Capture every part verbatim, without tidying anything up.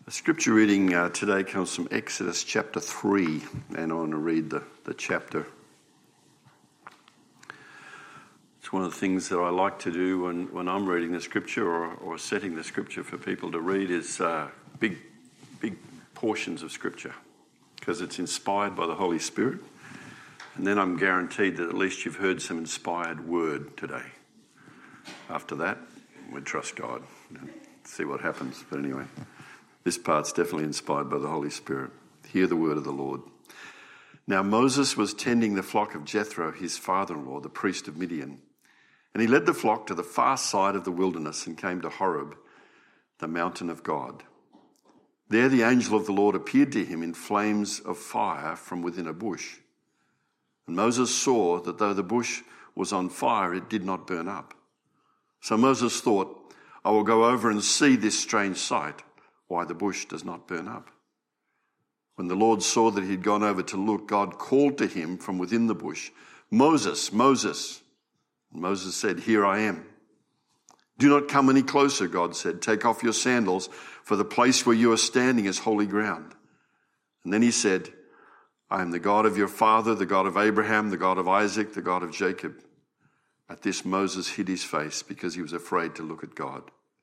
The scripture reading uh, today comes from Exodus chapter three, and I want to read the, the chapter. It's one of the things that I like to do when, when I'm reading the scripture or, or setting the scripture for people to read is uh, big, big portions of scripture, because it's inspired by the Holy Spirit. And then I'm guaranteed that at least you've heard some inspired word today. After that, we trust God and see what happens. But anyway, this part's definitely inspired by the Holy Spirit. Hear the word of the Lord. Now Moses was tending the flock of Jethro, his father-in-law, the priest of Midian. And he led the flock to the far side of the wilderness and came to Horeb, the mountain of God. There the angel of the Lord appeared to him in flames of fire from within a bush. And Moses saw that though the bush was on fire, it did not burn up. So Moses thought, I will go over and see this strange sight, why the bush does not burn up. When the Lord saw that he had gone over to look, God called to him from within the bush, Moses, Moses. And Moses said, Here I am. Do not come any closer, God said. Take off your sandals, for the place where you are standing is holy ground. And then he said, I am the God of your father, the God of Abraham, the God of Isaac, the God of Jacob. At this Moses hid his face because he was afraid to look at God.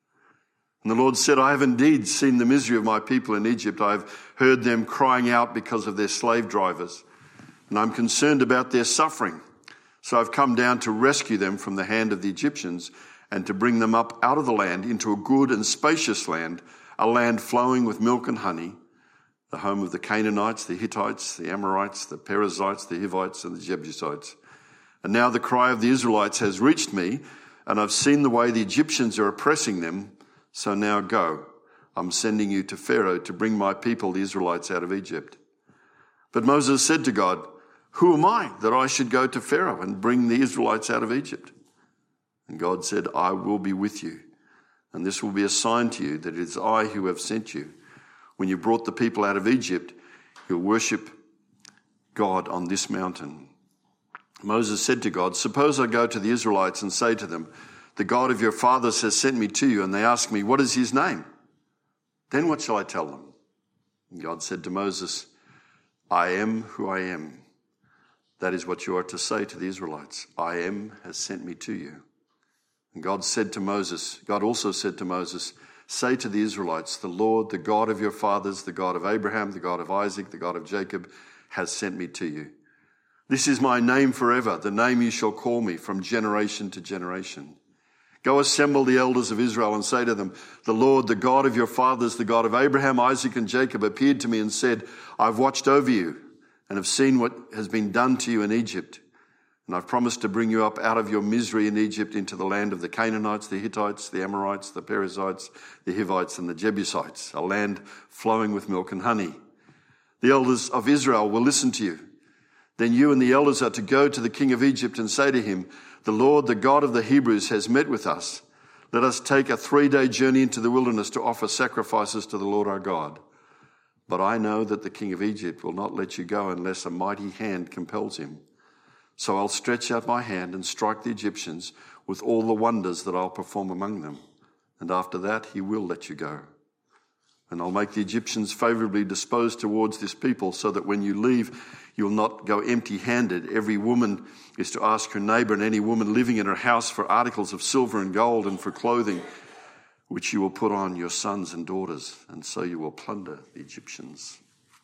And the Lord said, I have indeed seen the misery of my people in Egypt. I have heard them crying out because of their slave drivers, and I'm concerned about their suffering. So I've come down to rescue them from the hand of the Egyptians and to bring them up out of the land into a good and spacious land, a land flowing with milk and honey, the home of the Canaanites, the Hittites, the Amorites, the Perizzites, the Hivites, and the Jebusites. And now the cry of the Israelites has reached me, and I've seen the way the Egyptians are oppressing them. So now go, I'm sending you to Pharaoh to bring my people, the Israelites, out of Egypt. But Moses said to God, Who am I that I should go to Pharaoh and bring the Israelites out of Egypt? And God said, I will be with you, and this will be a sign to you that it is I who have sent you. When you brought the people out of Egypt, you'll worship God on this mountain. Moses said to God, Suppose I go to the Israelites and say to them, The God of your fathers has sent me to you, and they ask me, What is his name? Then what shall I tell them? And God said to Moses, I am who I am. That is what you are to say to the Israelites. I am has sent me to you. And God said to Moses, God also said to Moses, Say to the Israelites, The Lord, the God of your fathers, the God of Abraham, the God of Isaac, the God of Jacob, has sent me to you. This is my name forever, the name you shall call me from generation to generation. Go assemble the elders of Israel and say to them, The Lord, the God of your fathers, the God of Abraham, Isaac, and Jacob, appeared to me and said, I've watched over you and have seen what has been done to you in Egypt. And I've promised to bring you up out of your misery in Egypt into the land of the Canaanites, the Hittites, the Amorites, the Perizzites, the Hivites, and the Jebusites, a land flowing with milk and honey. The elders of Israel will listen to you. Then you and the elders are to go to the king of Egypt and say to him, The Lord, the God of the Hebrews, has met with us. Let us take a three-day journey into the wilderness to offer sacrifices to the Lord our God. But I know that the king of Egypt will not let you go unless a mighty hand compels him. So I'll stretch out my hand and strike the Egyptians with all the wonders that I'll perform among them. And after that, he will let you go. And I'll make the Egyptians favorably disposed towards this people so that when you leave, you'll not go empty-handed. Every woman is to ask her neighbor and any woman living in her house for articles of silver and gold and for clothing, which you will put on your sons and daughters, and so you will plunder the Egyptians.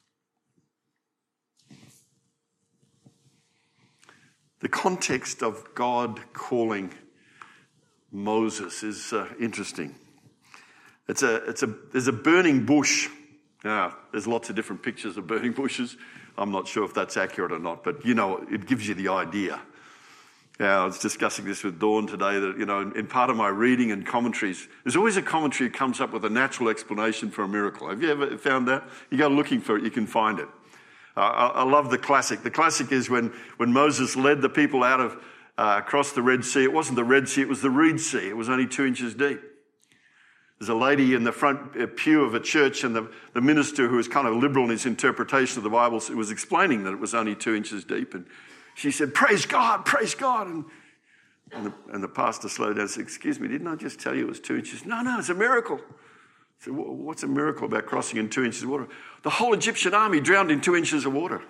The context of God calling Moses is uh, interesting. It's a, it's a, there's a burning bush. Now, there's lots of different pictures of burning bushes. I'm not sure if that's accurate or not, but, you know, it gives you the idea. Now, I was discussing this with Dawn today that, you know, in, in part of my reading and commentaries, there's always a commentary that comes up with a natural explanation for a miracle. Have you ever found that? You go looking for it, you can find it. Uh, I, I love the classic. The classic is when, when Moses led the people out of, uh, across the Red Sea. It wasn't the Red Sea, it was the Reed Sea. It was only two inches deep. There's a lady in the front pew of a church, and the, the minister, who was kind of liberal in his interpretation of the Bible, was explaining that it was only two inches deep. And she said, Praise God, praise God. And, and, the, and the pastor slowed down and said, Excuse me, didn't I just tell you it was two inches? No, no, it's a miracle. So what's a miracle about crossing in two inches of water? The whole Egyptian army drowned in two inches of water.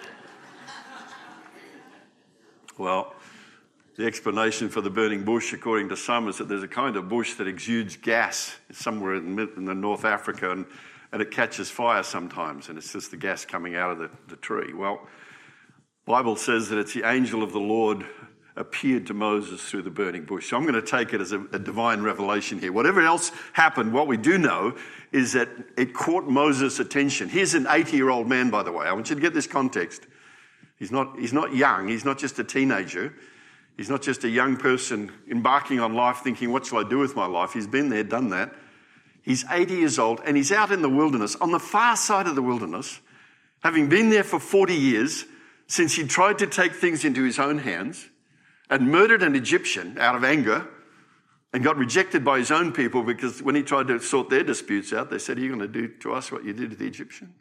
Well, the explanation for the burning bush, according to some, is that there's a kind of bush that exudes gas somewhere in the, in the North Africa, and, and it catches fire sometimes, and it's just the gas coming out of the, the tree. Well, the Bible says that it's the angel of the Lord appeared to Moses through the burning bush. So I'm going to take it as a, a divine revelation here. Whatever else happened, what we do know is that it caught Moses' attention. Here's an eighty-year-old man, by the way. I want you to get this context. He's not, he's not young. He's not just a teenager. He's not just a young person embarking on life thinking, what shall I do with my life? He's been there, done that. He's eighty years old, and he's out in the wilderness, on the far side of the wilderness, having been there for forty years, since he tried to take things into his own hands and murdered an Egyptian out of anger and got rejected by his own people because when he tried to sort their disputes out, they said, are you going to do to us what you did to the Egyptian?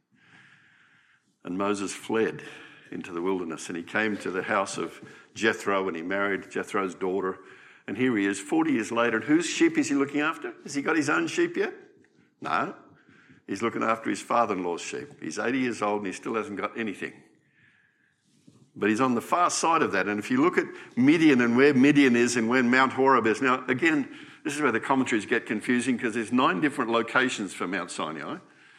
And Moses fled into the wilderness, and he came to the house of Jethro, and he married Jethro's daughter. And here he is, forty years later. And whose sheep is he looking after? Has he got his own sheep yet? No. He's looking after his father-in-law's sheep. He's eighty years old, and he still hasn't got anything. But he's on the far side of that. And if you look at Midian and where Midian is and where Mount Horeb is, now, again, this is where the commentaries get confusing because there's nine different locations for Mount Sinai.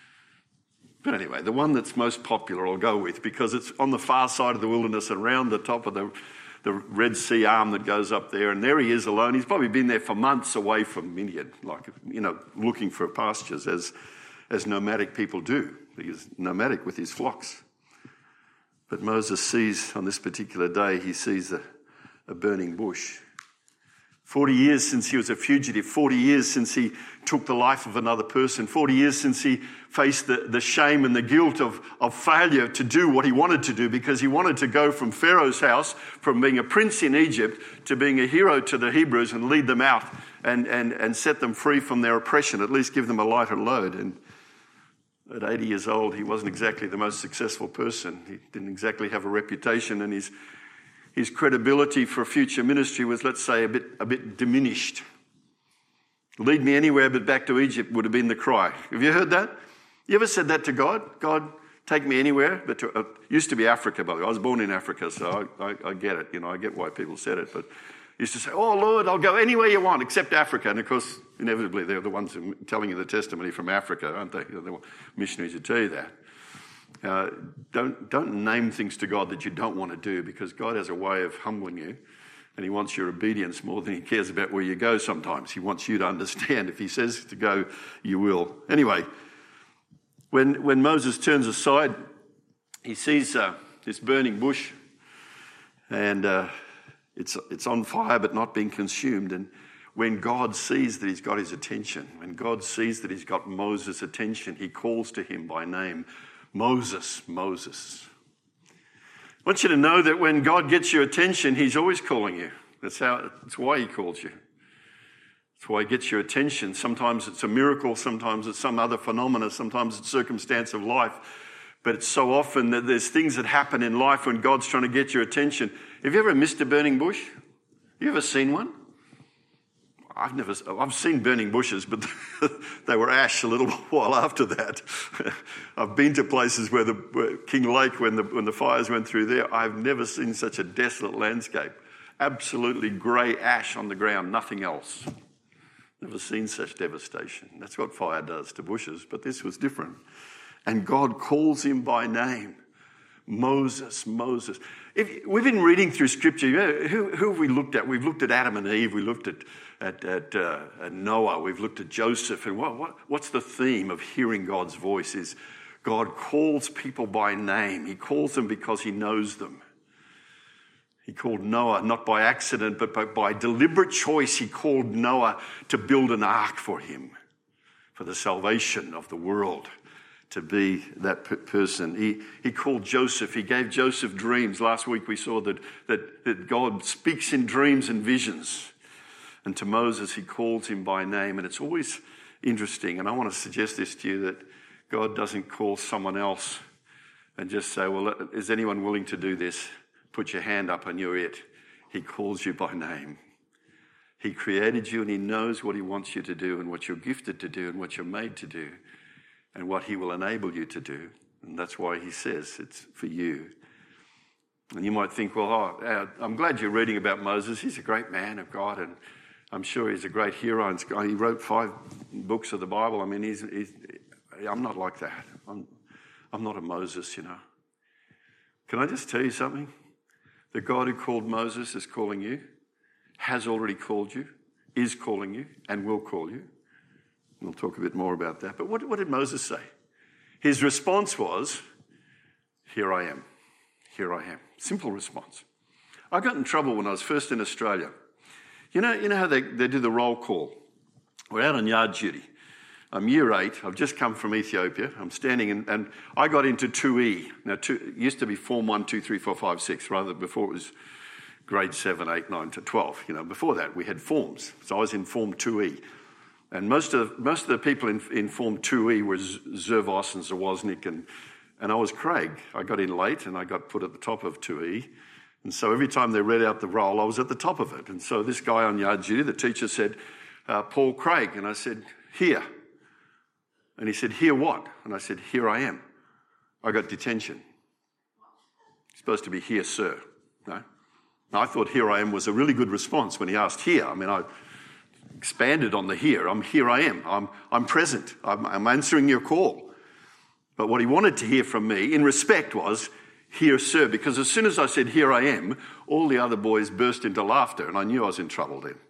But anyway, the one that's most popular I'll go with because it's on the far side of the wilderness around the top of the, the Red Sea arm that goes up there. And there he is alone. He's probably been there for months away from Midian, like, you know, looking for pastures as, as nomadic people do. He's nomadic with his flocks. But Moses sees, on this particular day, he sees a, a burning bush. Forty years since he was a fugitive, forty years since he took the life of another person, forty years since he faced the, the shame and the guilt of, of failure to do what he wanted to do because he wanted to go from Pharaoh's house, from being a prince in Egypt, to being a hero to the Hebrews and lead them out and, and, and set them free from their oppression, at least give them a lighter load. And at eighty years old, he wasn't exactly the most successful person. He didn't exactly have a reputation, and his his credibility for future ministry was, let's say, a bit a bit diminished. Lead me anywhere but back to Egypt would have been the cry. Have you heard that? You ever said that to God? God, take me anywhere. But to, uh, used to be Africa, by the way. I was born in Africa, so I, I, I get it. You know, I get why people said it, but used to say, oh, Lord, I'll go anywhere you want except Africa. And, of course, inevitably, they're the ones who are telling you the testimony from Africa, aren't they? They're the missionaries who tell you that. Uh, don't, don't name things to God that you don't want to do because God has a way of humbling you and he wants your obedience more than he cares about where you go sometimes. He wants you to understand if he says to go, you will. Anyway, when, when Moses turns aside, he sees uh, this burning bush and... Uh, It's, it's on fire but not being consumed. And when God sees that he's got his attention, when God sees that he's got Moses' attention, he calls to him by name, Moses, Moses. I want you to know that when God gets your attention, he's always calling you. That's how. That's why he calls you. That's why he gets your attention. Sometimes it's a miracle, sometimes it's some other phenomena, sometimes it's circumstance of life. But it's so often that there's things that happen in life when God's trying to get your attention. Have you ever missed a burning bush? You ever seen one? I've never. I've seen burning bushes, but they were ash a little while after that. I've been to places where the where King Lake, when the when the fires went through there, I've never seen such a desolate landscape. Absolutely grey ash on the ground, nothing else. Never seen such devastation. That's what fire does to bushes, but this was different. And God calls him by name. Moses, Moses. If, we've been reading through Scripture. You know, who, who have we looked at? We've looked at Adam and Eve. We looked at at, at, uh, at Noah. We've looked at Joseph. And what, what, what's the theme of hearing God's voice is God calls people by name. He calls them because he knows them. He called Noah not by accident, but by, by deliberate choice. He called Noah to build an ark for him, for the salvation of the world. To be that person. He he called Joseph. He gave Joseph dreams. Last week we saw that, that, that God speaks in dreams and visions. And to Moses, he calls him by name. And it's always interesting. And I want to suggest this to you, that God doesn't call someone else and just say, well, is anyone willing to do this? Put your hand up and you're it. He calls you by name. He created you and he knows what he wants you to do and what you're gifted to do and what you're made to do and what he will enable you to do. And that's why he says it's for you. And you might think, well, oh, I'm glad you're reading about Moses. He's a great man of God, and I'm sure he's a great hero. He wrote five books of the Bible. I mean, he's, he's I'm not like that. I'm, I'm not a Moses, you know. Can I just tell you something? The God who called Moses is calling you, has already called you, is calling you, and will call you. We'll talk a bit more about that. But what, what did Moses say? His response was, here I am. Here I am. Simple response. I got in trouble when I was first in Australia. You know, you know how they, they do the roll call? We're out on yard duty. I'm year eight. I've just come from Ethiopia. I'm standing in, and I got into two E. Now, two, it used to be Form one, two, three, four, five, six, rather before it was grade seven, eight, nine to twelve. You know, before that we had forms. So I was in Form two E. And most of most of the people in, in Form two E were Zervos and Zawoznik, and, and I was Craig. I got in late and I got put at the top of two E. And so every time they read out the roll, I was at the top of it. And so this guy on yard duty, the teacher said, uh, Paul Craig. And I said, here. And he said, here what? And I said, here I am. I got detention. It's supposed to be here, sir. No? Now, I thought here I am was a really good response when he asked here. I mean, I expanded on the here. I'm here I am. I'm, I'm present. I'm, I'm answering your call. But what he wanted to hear from me in respect was, here, sir, because as soon as I said, here I am, all the other boys burst into laughter, and I knew I was in trouble then.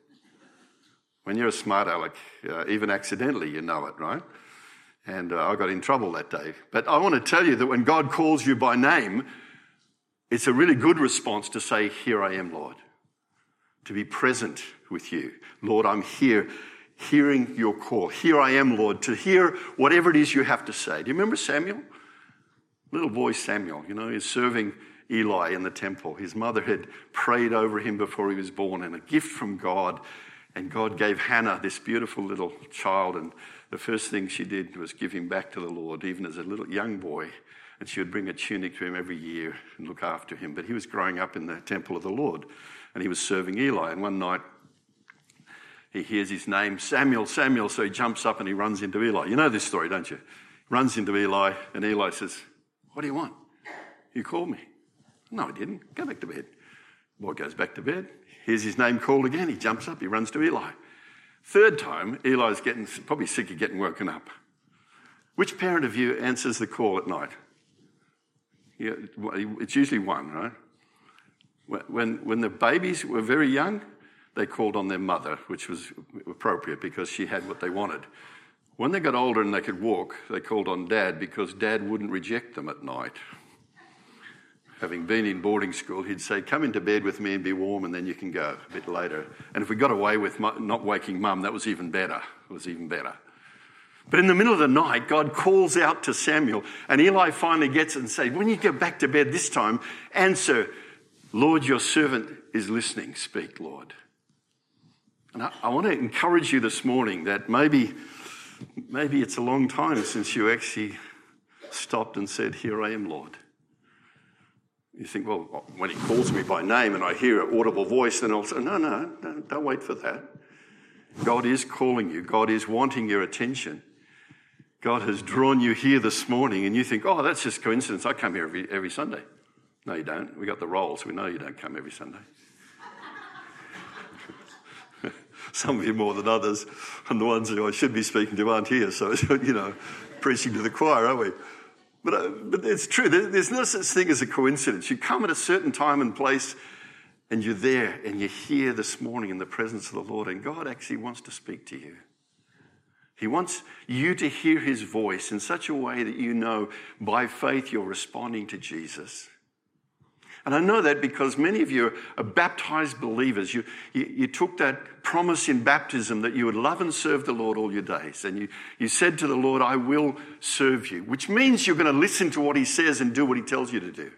When you're a smart aleck, uh, even accidentally, you know it, right? And uh, I got in trouble that day. But I want to tell you that when God calls you by name, it's a really good response to say, here I am, Lord. To be present with you. Lord, I'm here, hearing your call. Here I am, Lord, to hear whatever it is you have to say. Do you remember Samuel? Little boy Samuel, you know, he's serving Eli in the temple. His mother had prayed over him before he was born, and a gift from God. And God gave Hannah this beautiful little child, and the first thing she did was give him back to the Lord, even as a little young boy. And she would bring a tunic to him every year and look after him. But he was growing up in the temple of the Lord, and he was serving Eli. And one night, he hears his name, Samuel, Samuel. So he jumps up and he runs into Eli. You know this story, don't you? Runs into Eli, and Eli says, what do you want? You called me. No, I didn't. Go back to bed. Boy goes back to bed. Hears his name called again. He jumps up. He runs to Eli. Third time, Eli's getting probably sick of getting woken up. Which parent of you answers the call at night? Yeah, it's usually one, right? When, when the babies were very young, they called on their mother, which was appropriate because she had what they wanted. When they got older and they could walk, they called on Dad because Dad wouldn't reject them at night. Having been in boarding school, he'd say, come into bed with me and be warm and then you can go a bit later. And if we got away with not waking Mum, that was even better. It was even better. But in the middle of the night, God calls out to Samuel, and Eli finally gets it and says, when you go back to bed this time, answer, Lord, your servant is listening. Speak, Lord. And I, I want to encourage you this morning that maybe... Maybe it's a long time since you actually stopped and said, here I am, Lord. You think, well, when he calls me by name and I hear an audible voice, then I'll say, no, no, no, don't wait for that. God is calling you. God is wanting your attention. God has drawn you here this morning, and you think, oh, that's just coincidence. I come here every, every Sunday. No, you don't. We got the rolls. We know you don't come every Sunday. Some of you more than others, and the ones who I should be speaking to aren't here, so, you know, preaching to the choir, aren't we? But, uh, but it's true. There's no such thing as a coincidence. You come at a certain time and place, and you're there, and you're here this morning in the presence of the Lord, and God actually wants to speak to you. He wants you to hear his voice in such a way that you know by faith you're responding to Jesus. And I know that because many of you are baptized believers. You, you, you took that promise in baptism that you would love and serve the Lord all your days. And you, you said to the Lord, I will serve you, which means you're going to listen to what he says and do what he tells you to do.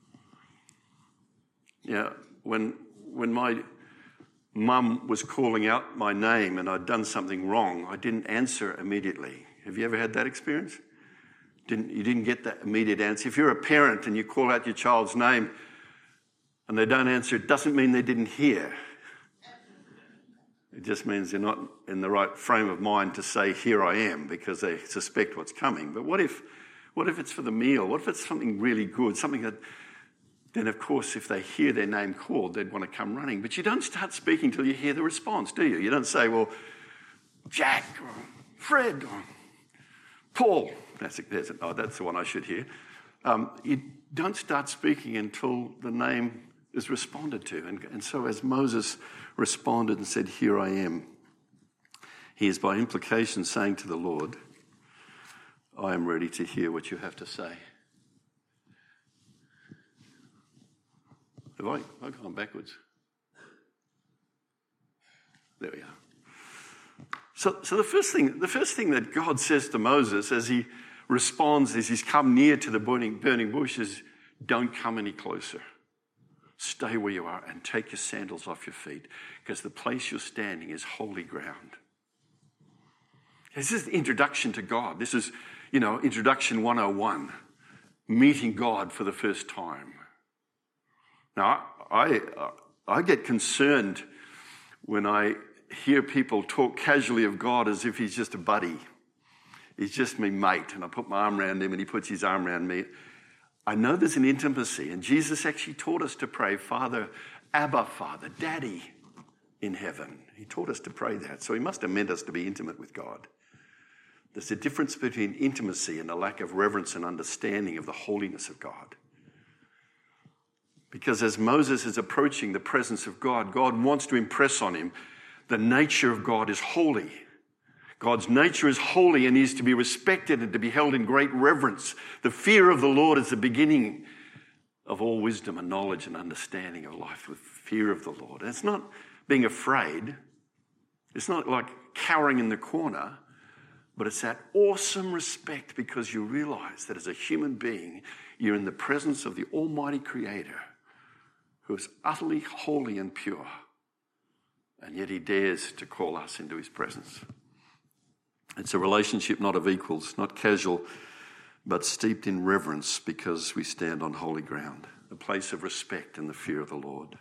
Yeah, when, when my mum was calling out my name and I'd done something wrong, I didn't answer immediately. Have you ever had that experience? Didn't, you didn't get that immediate answer. If you're a parent and you call out your child's name and they don't answer, it doesn't mean they didn't hear. It just means they're not in the right frame of mind to say, here I am, because they suspect what's coming. But what if, what if it's for the meal? What if it's something really good, something that, then of course, if they hear their name called, they'd want to come running. But you don't start speaking till you hear the response, do you? You don't say, well, Jack, or Fred, or Paul. That's, a, that's, a, oh, that's the one I should hear. Um, you don't start speaking until the name is responded to. And, and so as Moses responded and said, here I am, he is by implication saying to the Lord, I am ready to hear what you have to say. Have I, have I gone backwards? There we are. So, so the first thing, the first thing that God says to Moses as he responds, as he's come near to the burning, burning bush, is, don't come any closer. Stay where you are and take your sandals off your feet, because the place you're standing is holy ground. This is the introduction to God. This is, you know, introduction one oh one, meeting God for the first time. Now, I, I get concerned when I hear people talk casually of God as if he's just a buddy. He's just my mate, and I put my arm around him and he puts his arm around me. I know there's an intimacy, and Jesus actually taught us to pray, Father, Abba, Father, Daddy in heaven. He taught us to pray that, so he must have meant us to be intimate with God. There's a difference between intimacy and a lack of reverence and understanding of the holiness of God. Because as Moses is approaching the presence of God, God wants to impress on him the nature of God is holy. God's nature is holy and is to be respected and to be held in great reverence. The fear of the Lord is the beginning of all wisdom and knowledge and understanding of life, with fear of the Lord. And it's not being afraid. It's not like cowering in the corner, but it's that awesome respect because you realize that as a human being, you're in the presence of the Almighty Creator who is utterly holy and pure. And yet he dares to call us into his presence. It's a relationship not of equals, not casual, but steeped in reverence because we stand on holy ground, a place of respect and the fear of the Lord.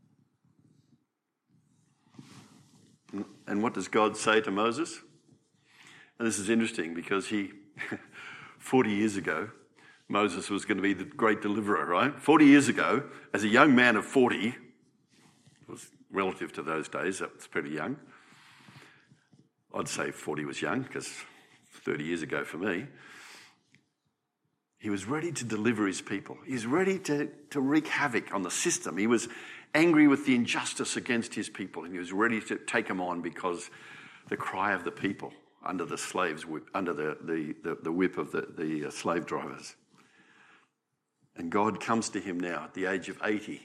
And what does God say to Moses? And this is interesting because he, forty years ago, Moses was going to be the great deliverer, right? forty years ago, as a young man of forty, was relative to those days, that was pretty young. I'd say forty was young because thirty years ago for me. He was ready to deliver his people. He was ready to, to wreak havoc on the system. He was angry with the injustice against his people, and he was ready to take them on because the cry of the people under the slaves, whip, under the, the, the, the whip of the, the uh, slave drivers. And God comes to him now at the age of eighty,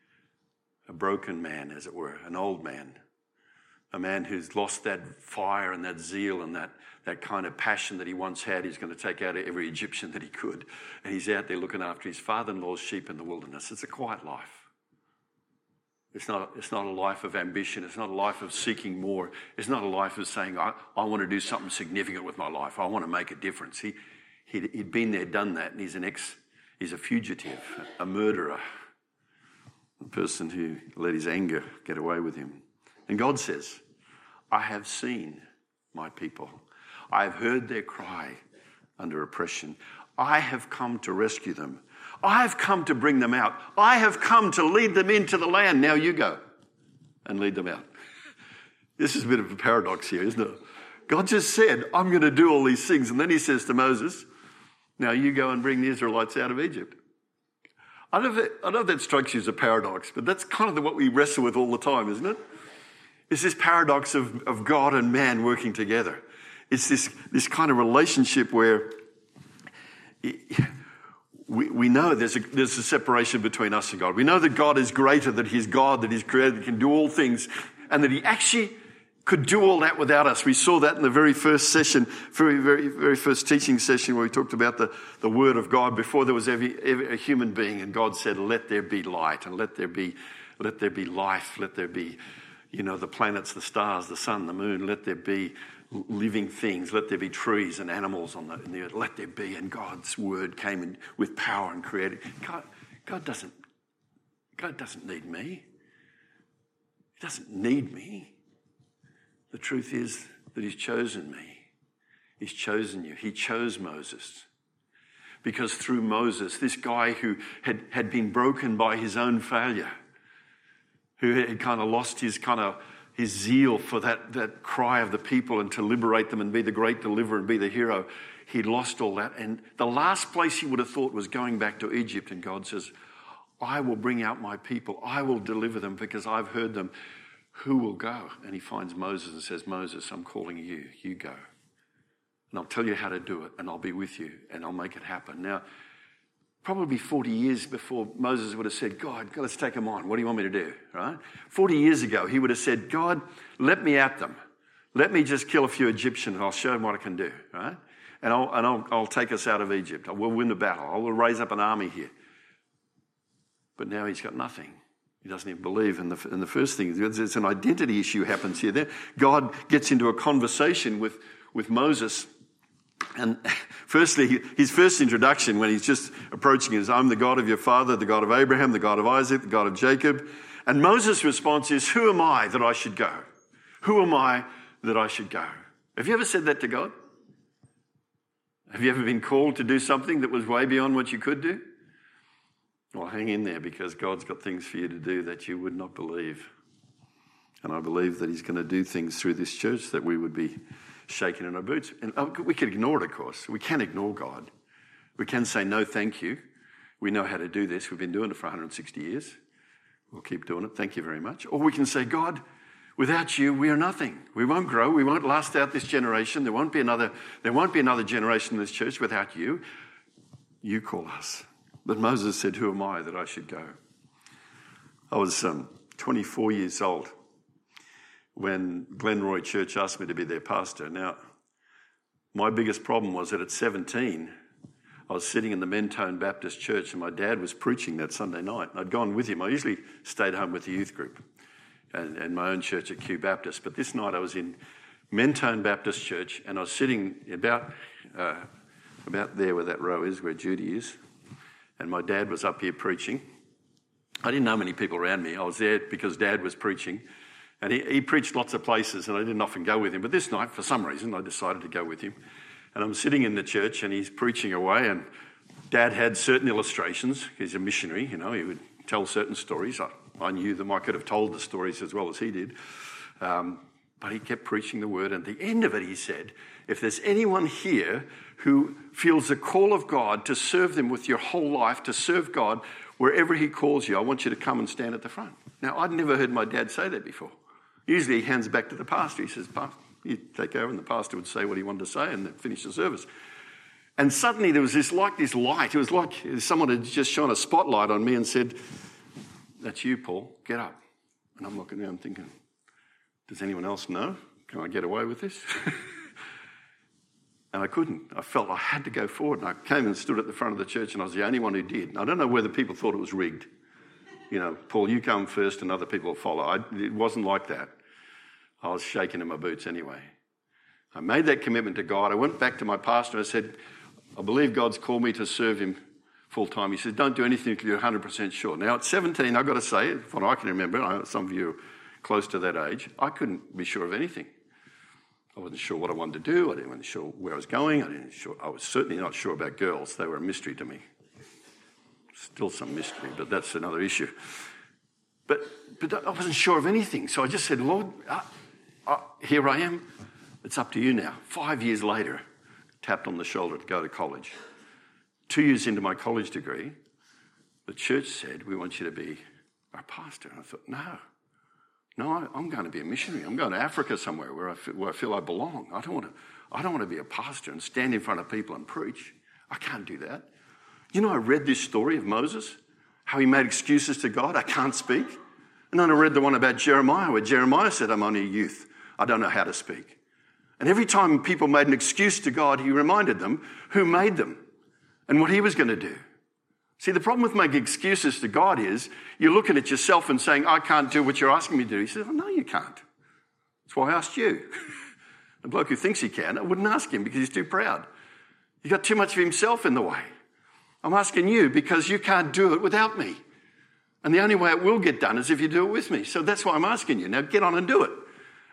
a broken man, as it were, an old man, a man who's lost that fire and that zeal and that, that kind of passion that he once had. He's going to take out every Egyptian that he could. And he's out there looking after his father-in-law's sheep in the wilderness. It's a quiet life. It's not, it's not a life of ambition. It's not a life of seeking more. It's not a life of saying, I, I want to do something significant with my life. I want to make a difference. He, he'd, he'd been there, done that, and he's an ex, he's a fugitive, a murderer, a person who let his anger get away with him. And God says, I have seen my people. I have heard their cry under oppression. I have come to rescue them. I have come to bring them out. I have come to lead them into the land. Now you go and lead them out. This is a bit of a paradox here, isn't it? God just said, I'm going to do all these things. And then he says to Moses, now you go and bring the Israelites out of Egypt. I don't know if that, I don't know if that strikes you as a paradox, but that's kind of the, what we wrestle with all the time, isn't it? It's this paradox of, of God and man working together. It's this, this kind of relationship where it, we, we know there's a, there's a separation between us and God. We know that God is greater, that he's God, that he's created, that he can do all things, and that he actually could do all that without us. We saw that in the very first session, very, very, very first teaching session where we talked about the, the Word of God before there was every, every, a human being, and God said, let there be light, and let there be, let there be life, let there be, you know, the planets, the stars, the sun, the moon, let there be living things, let there be trees and animals on the, in the earth, let there be. And God's word came in with power and created. God, God doesn't, God doesn't need me. He doesn't need me. The truth is that he's chosen me. He's chosen you. He chose Moses. Because through Moses, this guy who had, had been broken by his own failure, who had kind of lost his kind of his zeal for that, that cry of the people and to liberate them and be the great deliverer and be the hero, he'd lost all that. And the last place he would have thought was going back to Egypt. And God says, I will bring out my people. I will deliver them because I've heard them. Who will go? And he finds Moses and says, Moses, I'm calling you. You go. And I'll tell you how to do it, and I'll be with you, and I'll make it happen. Now, probably forty years before Moses would have said, God, let's take them on. What do you want me to do, right? forty years ago, he would have said, God, let me at them. Let me just kill a few Egyptians, and I'll show them what I can do, right? And I'll, and I'll, I'll take us out of Egypt. I will win the battle. I will raise up an army here. But now he's got nothing. He doesn't even believe. And the, and the first thing, there's an identity issue happens here. Then God gets into a conversation with, with Moses. And firstly, his first introduction when he's just approaching is, I'm the God of your father, the God of Abraham, the God of Isaac, the God of Jacob. And Moses' response is, who am I that I should go? Who am I that I should go? Have you ever said that to God? Have you ever been called to do something that was way beyond what you could do? Well, hang in there because God's got things for you to do that you would not believe. And I believe that he's going to do things through this church that we would be shaking in our boots. And we could ignore it, of course. We can ignore God. We can say, no, thank you. We know how to do this. We've been doing it for one hundred sixty years. We'll keep doing it. Thank you very much. Or we can say, God, without you, we are nothing. We won't grow. We won't last out this generation. There won't be another, there won't be another generation in this church without you. You call us. But Moses said, who am I that I should go? I was um, twenty-four years old when Glenroy Church asked me to be their pastor. Now, my biggest problem was that at seventeen, I was sitting in the Mentone Baptist Church and my dad was preaching that Sunday night. And I'd gone with him. I usually stayed home with the youth group and, and my own church at Kew Baptist. But this night I was in Mentone Baptist Church and I was sitting about, uh, about there where that row is, where Judy is. And my dad was up here preaching. I didn't know many people around me. I was there because Dad was preaching. And he, he preached lots of places and I didn't often go with him. But this night, for some reason, I decided to go with him. And I'm sitting in the church and he's preaching away and Dad had certain illustrations. He's a missionary, you know, he would tell certain stories. I, I knew them. I could have told the stories as well as he did. Um, but he kept preaching the word. And at the end of it, he said, if there's anyone here who feels the call of God to serve them with your whole life, to serve God wherever he calls you, I want you to come and stand at the front. Now, I'd never heard my dad say that before. Usually he hands back to the pastor. He says, Pastor, you take over, and the pastor would say what he wanted to say and then finish the service. And suddenly there was this like this light. It was like someone had just shone a spotlight on me and said, that's you, Paul, get up. And I'm looking around thinking, does anyone else know? Can I get away with this? And I couldn't. I felt I had to go forward. And I came and stood at the front of the church and I was the only one who did. And I don't know whether people thought it was rigged. You know, Paul, you come first and other people will follow. I, it wasn't like that. I was shaking in my boots anyway. I made that commitment to God. I went back to my pastor and I said, I believe God's called me to serve him full time. He said, don't do anything until you're one hundred percent sure. Now, at seventeen, I've got to say, from what I can remember, I know some of you are close to that age, I couldn't be sure of anything. I wasn't sure what I wanted to do. I wasn't sure where I was going. I, didn't sure, I was certainly not sure about girls. They were a mystery to me. Still some mystery, but that's another issue. But but I wasn't sure of anything. So I just said, Lord, uh, uh, here I am. It's up to you now. Five years later, tapped on the shoulder to go to college. Two years into my college degree, the church said, we want you to be our pastor. And I thought, no. No, I, I'm going to be a missionary. I'm going to Africa somewhere where I, feel, where I feel I belong. I don't want to. I don't want to be a pastor and stand in front of people and preach. I can't do that. You know, I read this story of Moses, how he made excuses to God. I can't speak. And then I read the one about Jeremiah, where Jeremiah said, I'm only a youth. I don't know how to speak. And every time people made an excuse to God, he reminded them who made them and what he was going to do. See, the problem with making excuses to God is you're looking at yourself and saying, I can't do what you're asking me to do. He says, well, no, you can't. That's why I asked you. The bloke who thinks he can, I wouldn't ask him because he's too proud. He's got too much of himself in the way. I'm asking you because you can't do it without me. And the only way it will get done is if you do it with me. So that's why I'm asking you. Now get on and do it.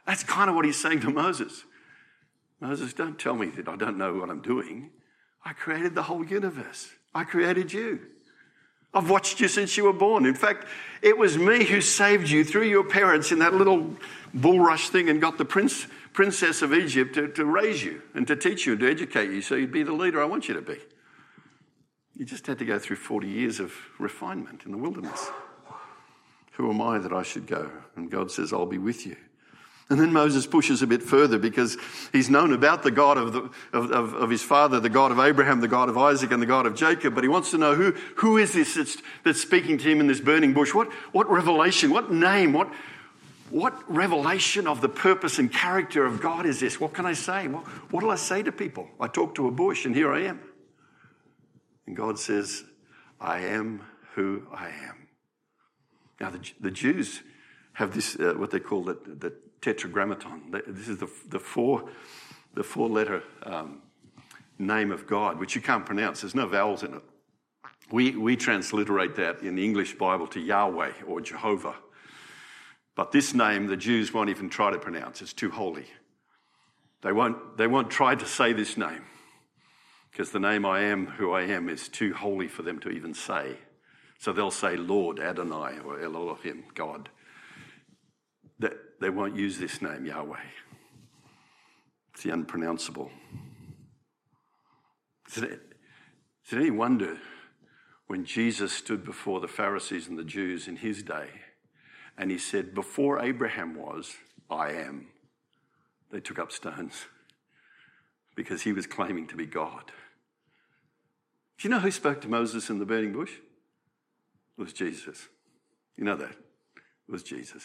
That's kind of what he's saying to Moses. Moses, don't tell me that I don't know what I'm doing. I created the whole universe. I created you. I've watched you since you were born. In fact, it was me who saved you through your parents in that little bulrush thing and got the prince, princess of Egypt to, to raise you and to teach you and to educate you so you'd be the leader I want you to be. You just had to go through forty years of refinement in the wilderness. Who am I that I should go? And God says, I'll be with you. And then Moses pushes a bit further because he's known about the God of, the, of, of, of his father, the God of Abraham, the God of Isaac, and the God of Jacob. But he wants to know who, who is this that's, that's speaking to him in this burning bush? What, what revelation, what name, what, what revelation of the purpose and character of God is this? What can I say? What, what do I say to people? I talk to a bush and here I am. And God says, I am who I am. Now the, the Jews have this, uh, what they call the, the tetragrammaton. This is the, the four, the four-letter um, name of God, which you can't pronounce. There's no vowels in it. We we transliterate that in the English Bible to Yahweh or Jehovah. But this name, the Jews won't even try to pronounce. It's too holy. They won't. They won't try to say this name because the name I am who I am is too holy for them to even say. So they'll say Lord, Adonai, or Elohim, God. They, they won't use this name, Yahweh. It's the unpronounceable. Is it, is it any wonder when Jesus stood before the Pharisees and the Jews in his day and he said, before Abraham was, I am. They took up stones because he was claiming to be God. Do you know who spoke to Moses in the burning bush? It was Jesus. You know that? It was Jesus.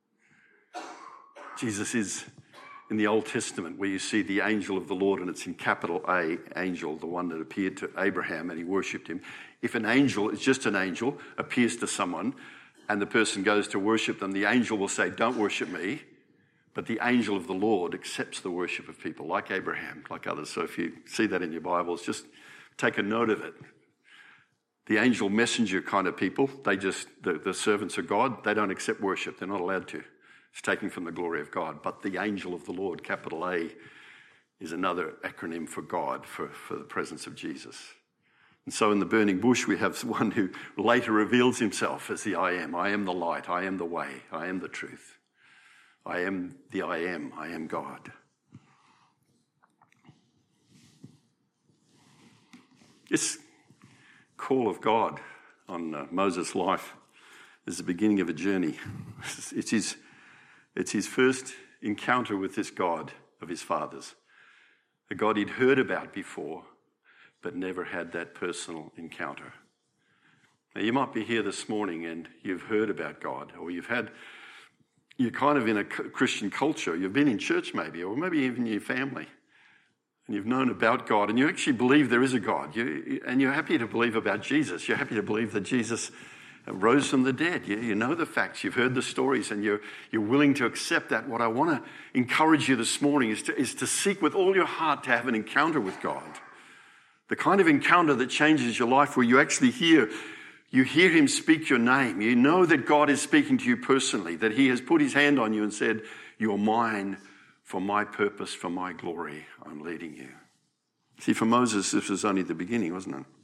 Jesus is in the Old Testament where you see the angel of the Lord, and it's in capital A, angel, the one that appeared to Abraham and he worshipped him. If an angel, it's just an angel, appears to someone and the person goes to worship them, the angel will say, don't worship me. But the angel of the Lord accepts the worship of people like Abraham, like others. So if you see that in your Bibles, just take a note of it. The angel messenger kind of people, they just, the, the servants of God, they don't accept worship. They're not allowed to. It's taken from the glory of God. But the angel of the Lord, capital A, is another acronym for God, for, for the presence of Jesus. And so in the burning bush, we have one who later reveals himself as the I am. I am the light. I am the way. I am the truth. I am the I am. I am God. This call of God on uh, Moses' life is the beginning of a journey. It's his, it's his first encounter with this God of his fathers, a God he'd heard about before, but never had that personal encounter. Now, you might be here this morning and you've heard about God, or you've had, you're kind of in a Christian culture, you've been in church maybe, or maybe even your family, and you've known about God, and you actually believe there is a God, you, and you're happy to believe about Jesus. You're happy to believe that Jesus rose from the dead. You, you know the facts, you've heard the stories, and you're, you're willing to accept that. What I want to encourage you this morning is to, is to seek with all your heart to have an encounter with God. The kind of encounter that changes your life, where you actually hear, you hear him speak your name. You know that God is speaking to you personally, that he has put his hand on you and said, you're mine for my purpose, for my glory. I'm leading you. See, for Moses, this was only the beginning, wasn't it?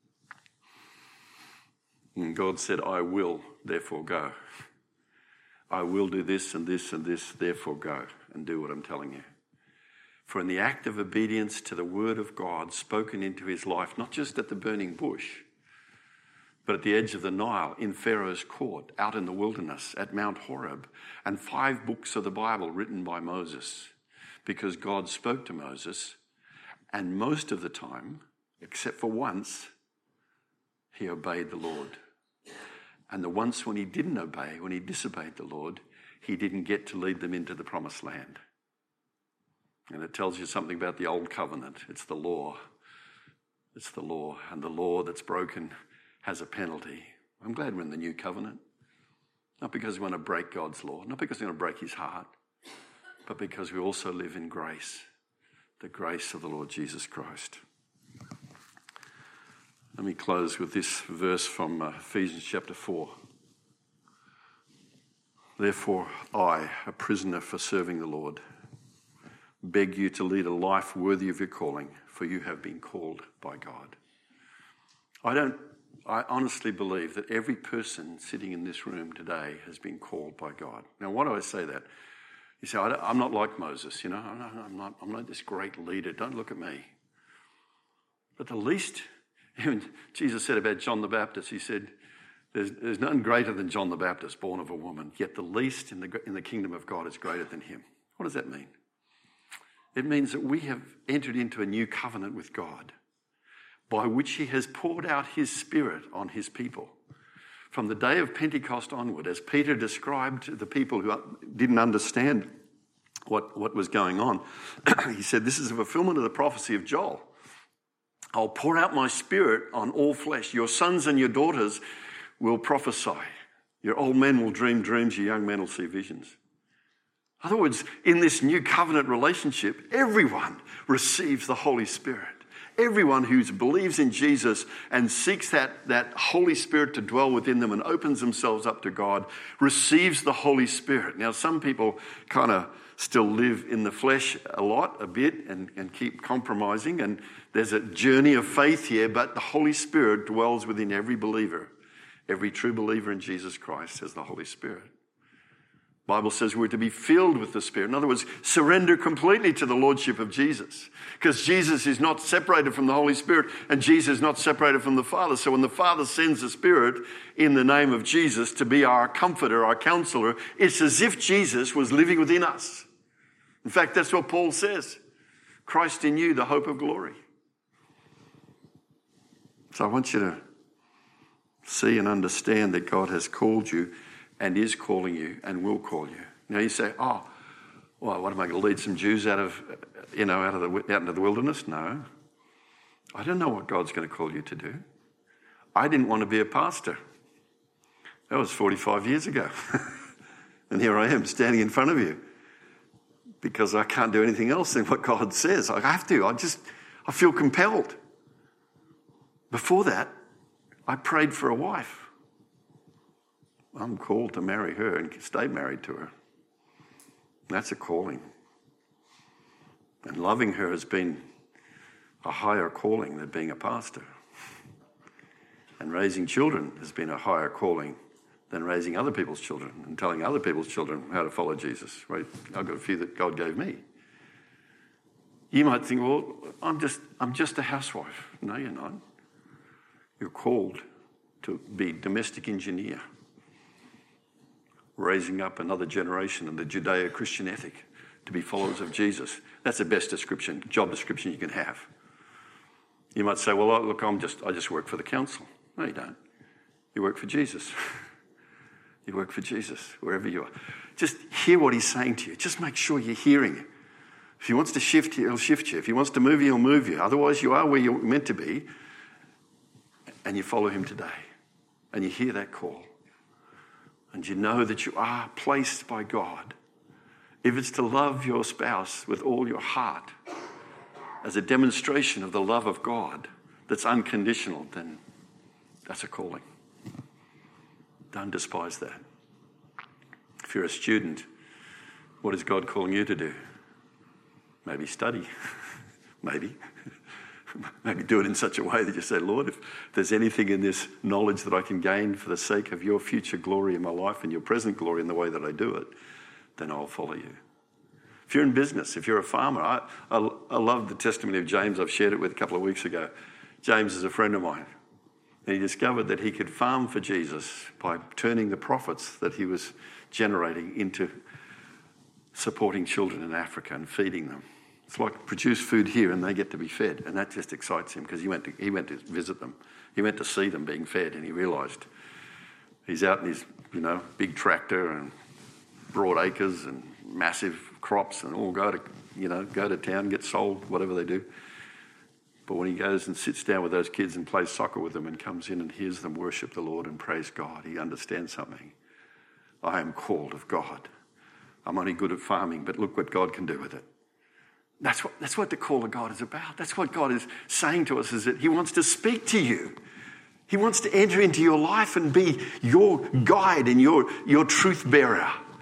And God said, I will, therefore go. I will do this and this and this, therefore go and do what I'm telling you. For in the act of obedience to the word of God spoken into his life, not just at the burning bush, but at the edge of the Nile, in Pharaoh's court, out in the wilderness, at Mount Horeb, and five books of the Bible written by Moses, because God spoke to Moses, and most of the time, except for once, he obeyed the Lord. And the once when he didn't obey, when he disobeyed the Lord, he didn't get to lead them into the promised land. And it tells you something about the old covenant. It's the law. It's the law. And the law that's broken has a penalty. I'm glad we're in the new covenant. Not because we want to break God's law, not because we want to break his heart, but because we also live in grace, the grace of the Lord Jesus Christ. Let me close with this verse from uh, Ephesians chapter four. Therefore, I, a prisoner for serving the Lord, beg you to lead a life worthy of your calling, for you have been called by God. I don't, I honestly believe that every person sitting in this room today has been called by God. Now, why do I say that? You say, I'm not like Moses, you know, I'm not, I'm not this great leader. Don't look at me. But the least, even Jesus said about John the Baptist, he said, There's, there's none greater than John the Baptist, born of a woman, yet the least in the, in the kingdom of God is greater than him. What does that mean? It means that we have entered into a new covenant with God by which he has poured out his Spirit on his people. From the day of Pentecost onward, as Peter described to the people who didn't understand what, what was going on, he said, this is a fulfillment of the prophecy of Joel. I'll pour out my Spirit on all flesh. Your sons and your daughters will prophesy. Your old men will dream dreams, your young men will see visions. In other words, in this new covenant relationship, everyone receives the Holy Spirit. Everyone who believes in Jesus and seeks that, that Holy Spirit to dwell within them and opens themselves up to God receives the Holy Spirit. Now, some people kind of still live in the flesh a lot, a bit, and, and keep compromising. And there's a journey of faith here, but the Holy Spirit dwells within every believer. Every true believer in Jesus Christ has the Holy Spirit. The Bible says we're to be filled with the Spirit. In other words, surrender completely to the Lordship of Jesus. Because Jesus is not separated from the Holy Spirit and Jesus is not separated from the Father. So when the Father sends the Spirit in the name of Jesus to be our comforter, our counselor, it's as if Jesus was living within us. In fact, that's what Paul says. Christ in you, the hope of glory. So I want you to see and understand that God has called you and is calling you and will call you. Now you say, oh, well, what am I going to lead some Jews out of, you know, out of the out into the wilderness? No. I don't know what God's going to call you to do. I didn't want to be a pastor. That was forty-five years ago. And here I am standing in front of you because I can't do anything else than what God says. I have to. I just, I feel compelled. Before that, I prayed for a wife. I'm called to marry her and stay married to her. That's a calling. And loving her has been a higher calling than being a pastor. And raising children has been a higher calling than raising other people's children and telling other people's children how to follow Jesus. Right? I've got a few that God gave me. You might think, well, I'm just, I'm just a housewife. No, you're not. You're called to be domestic engineer, raising up another generation of the Judeo-Christian ethic to be followers of Jesus. That's the best description, job description you can have. You might say, well, look, I'm just, I just work for the council. No, you don't. You work for Jesus. You work for Jesus, wherever you are. Just hear what he's saying to you. Just make sure you're hearing it. If he wants to shift you, he'll shift you. If he wants to move you, he'll move you. Otherwise, you are where you're meant to be, and you follow him today. And you hear that call. And you know that you are placed by God. If it's to love your spouse with all your heart as a demonstration of the love of God that's unconditional, then that's a calling. Don't despise that. If you're a student, what is God calling you to do? Maybe study. Maybe. Maybe do it in such a way that you say, Lord, if there's anything in this knowledge that I can gain for the sake of your future glory in my life and your present glory in the way that I do it, then I'll follow you. If you're in business, if you're a farmer, I, I, I love the testimony of James. I've shared it with a couple of weeks ago. James is a friend of mine. And he discovered that he could farm for Jesus by turning the profits that he was generating into supporting children in Africa and feeding them. It's like produce food here and they get to be fed. And that just excites him because he went to, he went to visit them. He went to see them being fed and he realised he's out in his, you know, big tractor and broad acres and massive crops and all go to, you know, go to town, get sold, whatever they do. But when he goes and sits down with those kids and plays soccer with them and comes in and hears them worship the Lord and praise God, he understands something. I am called of God. I'm only good at farming, but look what God can do with it. That's what, that's what the call of God is about. That's what God is saying to us, is that he wants to speak to you. He wants to enter into your life and be your guide and your, your truth bearer.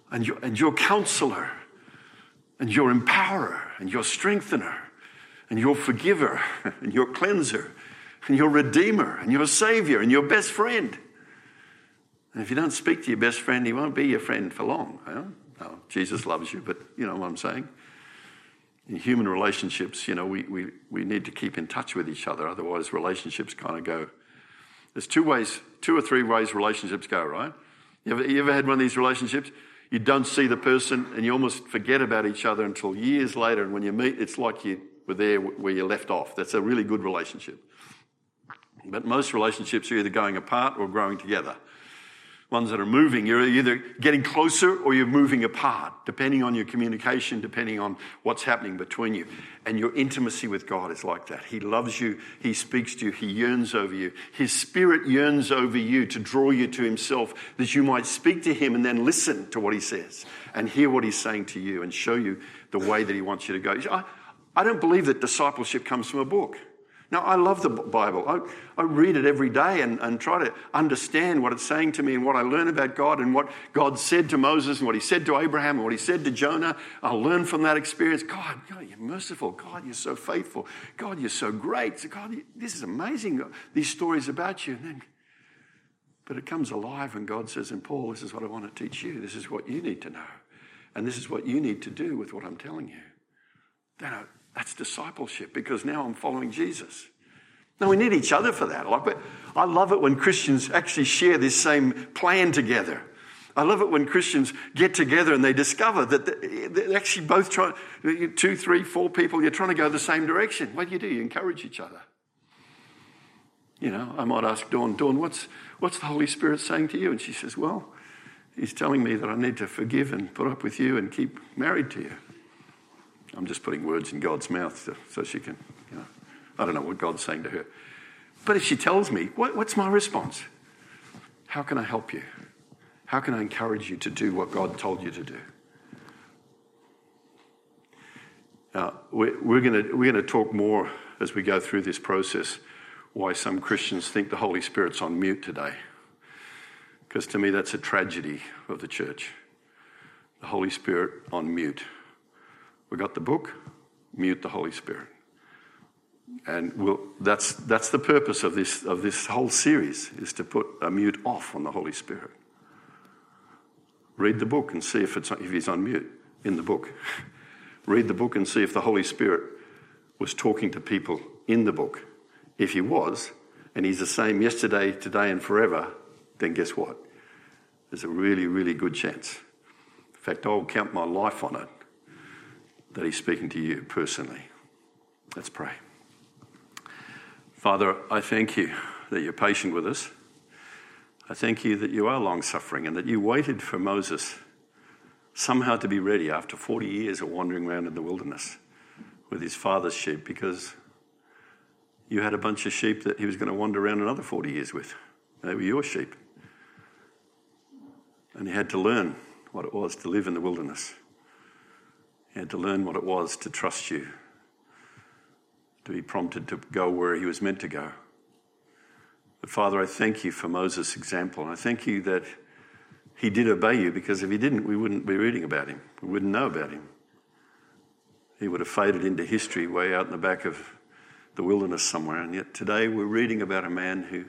and your, and your counselor and your empowerer and your strengthener and your forgiver and your cleanser and your redeemer and your savior and your best friend. And if you don't speak to your best friend, he won't be your friend for long. Huh? No, Jesus loves you, but you know what I'm saying? In human relationships, you know, we, we, we need to keep in touch with each other. Otherwise, relationships kind of go. There's two ways, two or three ways relationships go, right? You ever, you ever had one of these relationships? You don't see the person and you almost forget about each other until years later. And when you meet, it's like you were there where you left off. That's a really good relationship. But most relationships are either going apart or growing together. Ones that are moving, you're either getting closer or you're moving apart, depending on your communication, depending on what's happening between you. And your intimacy with God is like that. He loves you, he speaks to you, he yearns over you. His Spirit yearns over you to draw you to himself, that you might speak to him and then listen to what he says and hear what he's saying to you and show you the way that he wants you to go. I, I don't believe that discipleship comes from a book. Now, I love the Bible. I, I read it every day and, and try to understand what it's saying to me and what I learn about God and what God said to Moses and what he said to Abraham and what he said to Jonah. I'll learn from that experience. God, God, you're merciful. God, you're so faithful. God, you're so great. God, this is amazing, these stories about you. And then, but it comes alive and God says, and Paul, this is what I want to teach you. This is what you need to know. And this is what you need to do with what I'm telling you. Then I, That's discipleship, because now I'm following Jesus. Now, we need each other for that. Like, I love it when Christians actually share this same plan together. I love it when Christians get together and they discover that they're actually both trying, two, three, four people, you're trying to go the same direction. What do you do? You encourage each other. You know, I might ask Dawn, Dawn, what's, what's the Holy Spirit saying to you? And she says, well, he's telling me that I need to forgive and put up with you and keep married to you. I'm just putting words in God's mouth so, so she can, you know, I don't know what God's saying to her. But if she tells me, what, what's my response? How can I help you? How can I encourage you to do what God told you to do? Now, we're, we're going to we're going to talk more as we go through this process why some Christians think the Holy Spirit's on mute today. Because to me, that's a tragedy of the church. The Holy Spirit on mute. We got the book, mute the Holy Spirit. And we'll, that's that's the purpose of this of this whole series, is to put a mute off on the Holy Spirit. Read the book and see if it's if he's on mute in the book. Read the book and see if the Holy Spirit was talking to people in the book. If he was, and he's the same yesterday, today, and forever, then guess what? There's a really, really good chance. In fact, I'll count my life on it that he's speaking to you personally. Let's pray. Father, I thank you that you're patient with us. I thank you that you are long-suffering and that you waited for Moses somehow to be ready after forty years of wandering around in the wilderness with his father's sheep, because you had a bunch of sheep that he was going to wander around another forty years with. They were your sheep. And he had to learn what it was to live in the wilderness. He had to learn what it was to trust you, to be prompted to go where he was meant to go. But Father, I thank you for Moses' example. And I thank you that he did obey you, because if he didn't, we wouldn't be reading about him. We wouldn't know about him. He would have faded into history way out in the back of the wilderness somewhere. And yet today we're reading about a man who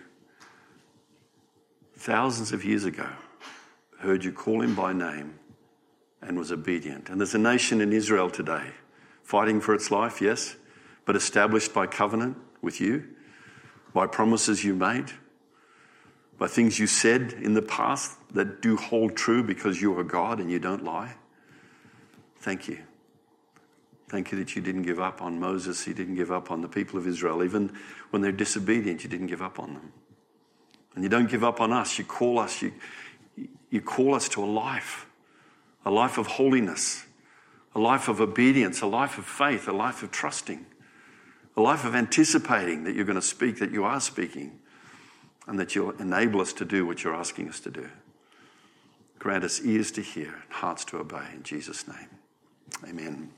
thousands of years ago heard you call him by name and was obedient. And there's a nation in Israel today fighting for its life, yes, but established by covenant with you, by promises you made, by things you said in the past that do hold true because you are God and you don't lie. Thank you. Thank you that you didn't give up on Moses. You didn't give up on the people of Israel. Even when they're disobedient, you didn't give up on them. And you don't give up on us. You call us, you, you call us to a life, a life of holiness, a life of obedience, a life of faith, a life of trusting, a life of anticipating that you're going to speak, that you are speaking, and that you'll enable us to do what you're asking us to do. Grant us ears to hear and hearts to obey. In Jesus' name, amen.